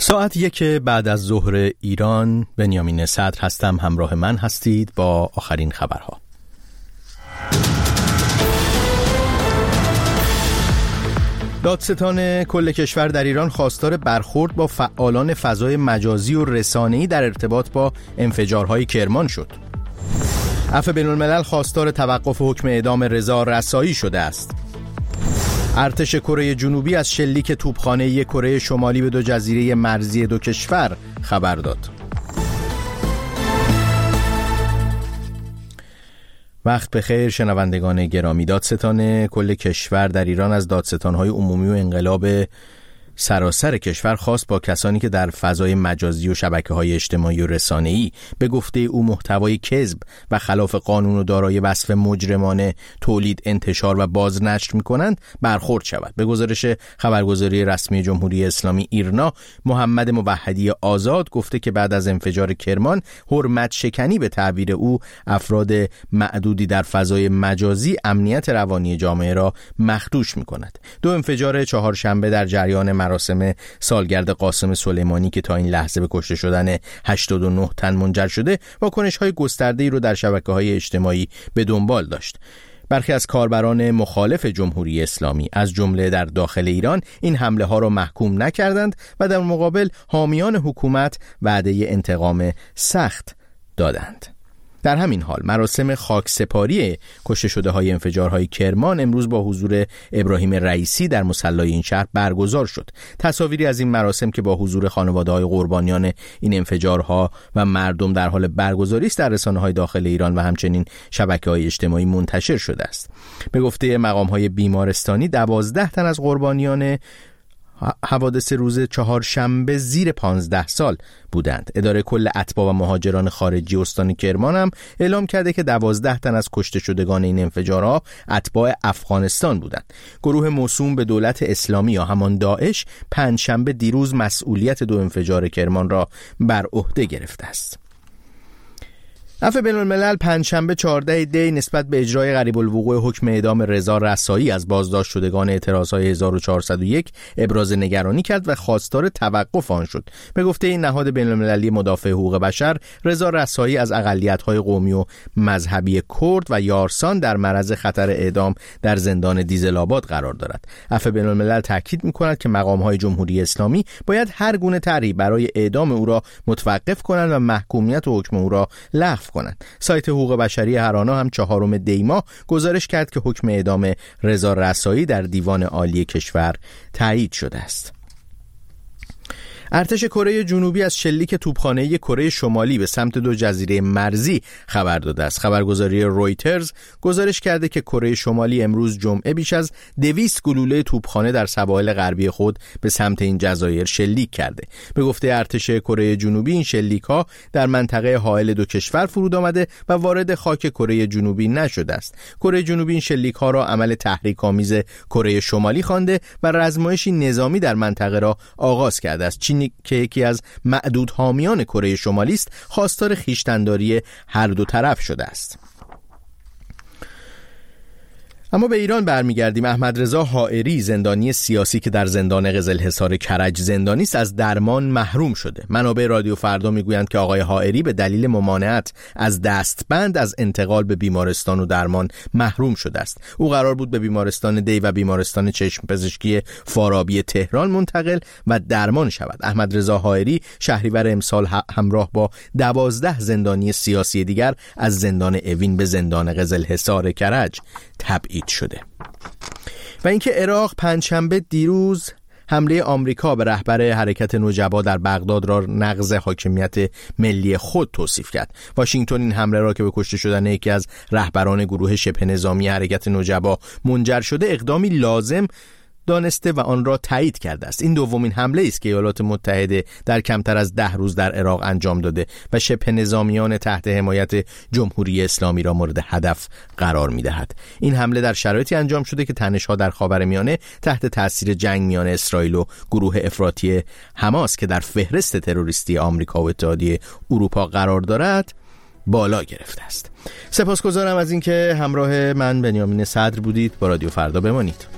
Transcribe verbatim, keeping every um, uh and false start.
ساعت یک بعد از ظهر ایران، بنیامین صدر هستم. همراه من هستید با آخرین خبرها. دادستان کل کشور در ایران خواستار برخورد با فعالان فضای مجازی و رسانه‌ای در ارتباط با انفجارهای کرمان شد. عفو بین‌الملل خواستار توقف حکم اعدام رضا رسایی شده است. ارتش کره جنوبی از شلیک توپخانه‌ای کره شمالی به دو جزیره مرزی دو کشور خبر داد. وقت بخیر شنوندگان گرامی. دادستان کل کشور در ایران از دادستان‌های عمومی و انقلاب سراسر کشور خواست با کسانی که در فضای مجازی و شبکه‌های اجتماعی و رسانه‌ای به گفته او محتوای کذب و خلاف قانون و دارای وصف مجرمانه تولید، انتشار و بازنشر می‌کنند برخورد شود. به گزارش خبرگزاری رسمی جمهوری اسلامی ایرنا، محمد موحدی آزاد گفته که بعد از انفجار کرمان حرمت شکنی به تعبیر او افراد معدودی در فضای مجازی امنیت روانی جامعه را مخدوش می‌کند. دو انفجار چهارشنبه در جریان مراسم سالگرد قاسم سلیمانی که تا این لحظه به کشته شدن هشتاد و نه تن منجر شده، واکنش‌های گسترده‌ای رو در شبکه‌های اجتماعی به دنبال داشت. برخی از کاربران مخالف جمهوری اسلامی از جمله در داخل ایران این حمله ها را محکوم نکردند و در مقابل حامیان حکومت وعده انتقام سخت دادند. در همین حال مراسم خاکسپاری کشته شده های انفجارهای کرمان امروز با حضور ابراهیم رئیسی در مصلی این شهر برگزار شد. تصاویری از این مراسم که با حضور خانواده‌های قربانیان این انفجارها و مردم در حال برگزاری است در رسانه‌های داخل ایران و همچنین شبکه‌های اجتماعی منتشر شده است. به گفته مقام‌های بیمارستانی دوازده تن از قربانیان حوادث روز چهارشنبه زیر پانزده سال بودند. اداره کل اتباع و مهاجران خارجی استان کرمان هم اعلام کرده که دوازده تن از کشته شدگان این انفجارها اتباع افغانستان بودند. گروه موسوم به دولت اسلامی یا همان داعش پنجشنبه دیروز مسئولیت دو انفجار کرمان را بر عهده گرفته است. عفو بین‌الملل پنجشنبه چهاردهم دی نسبت به اجرای قریب الوقوع حکم اعدام رضا رسایی از بازداشت شدگان اعتراض‌های هزار و چهارصد و یک ابراز نگرانی کرد و خواستار توقف آن شد. به گفته این نهاد بین‌المللی مدافع حقوق بشر، رضا رسایی از اقلیت‌های قومی و مذهبی کرد و یارسان در معرض خطر اعدام در زندان دیزل‌آباد قرار دارد. عفو بین‌الملل تاکید می‌کند که مقام‌های جمهوری اسلامی باید هر گونه طرحی برای اعدام او را متوقف کنند و محکومیت و حکم او را لغو کنند. سایت حقوق بشری هرانا هم چهارم دی ماه گزارش کرد که حکم اعدام رضا رسایی در دیوان عالی کشور تایید شده است. ارتش کره جنوبی از شلیک توپخانه‌ای کره شمالی به سمت دو جزیره مرزی خبر داده است. خبرگزاری رویترز گزارش کرده که کره شمالی امروز جمعه بیش از دویست گلوله توپخانه در سواحل غربی خود به سمت این جزایر شلیک کرده. به گفته ارتش کره جنوبی این شلیک‌ها در منطقه حائل دو کشور فرود آمده و وارد خاک کره جنوبی نشده است. کره جنوبی این شلیک‌ها را عمل تحریک‌آمیز کره شمالی خوانده و رزمایشی نظامی در منطقه را آغاز کرده است. چین که یکی از معدود حامیان کره شمالی است، خواستار خویشتن‌داری هر دو طرف شده است. اما به ایران برمیگردیم. احمد رضا حائری، زندانی سیاسی که در زندان قزلحصار کرج زندانی است، از درمان محروم شده. منابع رادیو فردا میگویند که آقای حائری به دلیل ممانعت از دستبند از انتقال به بیمارستان و درمان محروم شده است. او قرار بود به بیمارستان دی و بیمارستان چشم پزشکی فارابی تهران منتقل و درمان شود. احمد رضا حائری شهریور امسال همراه با دوازده زندانی سیاسی دیگر از زندان اوین به زندان قزلحصار کرج تبعید شده. و اینکه عراق پنجشنبه دیروز حمله آمریکا به رهبر حرکت نجبا در بغداد را نقض حاکمیت ملی خود توصیف کرد. واشنگتن این حمله را که به کشته شدن یکی از رهبران گروه شبه نظامی حرکت نجبا منجر شده اقدامی لازم دانسته و آن را تایید کرده است. این دومین حمله است که ایالات متحده در کمتر از ده روز در عراق انجام داده و شبه نظامیان تحت حمایت جمهوری اسلامی را مورد هدف قرار می‌دهد. این حمله در شرایطی انجام شده که تنش‌ها در خاورمیانه تحت تاثیر جنگ میان اسرائیل و گروه افراطی حماس که در فهرست تروریستی آمریکا و اتحادیه اروپا قرار دارد بالا گرفته است. سپاسگزارم از اینکه همراه من بنیامین صدر بودید. با رادیو فردا بمانید.